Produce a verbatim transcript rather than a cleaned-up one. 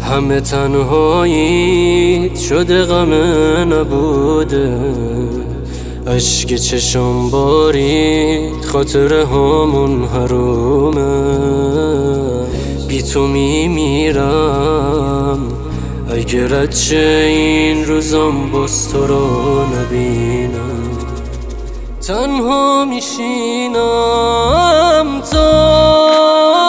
همه تنهاییت شده غم نبوده، اشک چشم بارید خاطر همون حرومه. بی تو میمیرم اگر چه این روزم باز تو رو نبینم. تنها میشینم تا